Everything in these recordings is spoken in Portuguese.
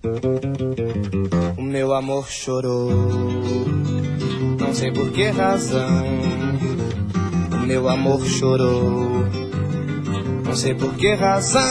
O meu amor chorou, não sei por que razão. O meu amor chorou, não sei por que razão.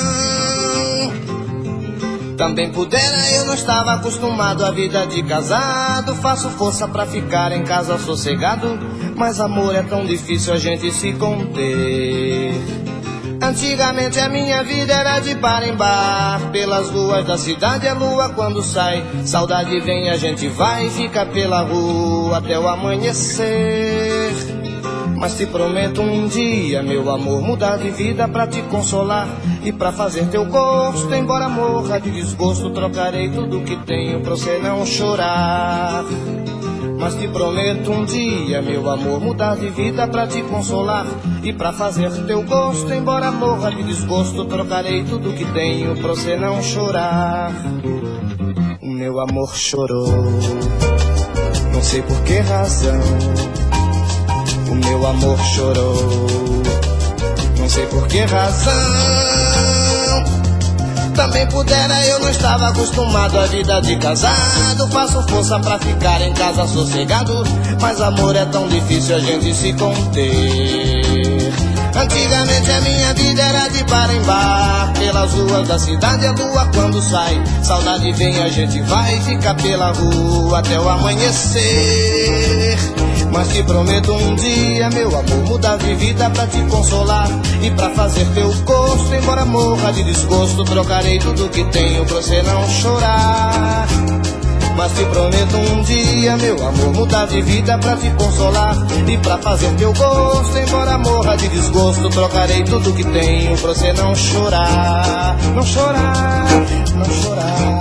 Também pudera, eu não estava acostumado à vida de casado. Faço força pra ficar em casa sossegado, mas amor é tão difícil a gente se conter. Antigamente a minha vida era de bar em bar, pelas ruas da cidade a lua quando sai. Saudade vem, a gente vai e fica pela rua até o amanhecer. Mas te prometo um dia, meu amor, mudar de vida pra te consolar e pra fazer teu gosto. Embora morra de desgosto, trocarei tudo que tenho pra você não chorar. Mas te prometo um dia, meu amor, mudar de vida pra te consolar e pra fazer teu gosto. Embora morra de desgosto, trocarei tudo que tenho pra você não chorar. O meu amor chorou, não sei por que razão. O meu amor chorou, não sei por que razão. Também pudera, eu não estava acostumado à vida de casado. Faço força pra ficar em casa sossegado, mas amor é tão difícil a gente se conter. Antigamente a minha vida era de bar em bar, pelas ruas da cidade a lua quando sai. Saudade vem, a gente vai e fica pela rua até o amanhecer. Mas te prometo um dia, meu amor, mudar de vida pra te consolar e pra fazer teu gosto. Embora morra de desgosto, trocarei tudo que tenho pra você não chorar. Mas te prometo um dia, meu amor, mudar de vida pra te consolar e pra fazer teu gosto. Embora morra de desgosto, trocarei tudo que tenho pra você não chorar. Não chorar, não chorar.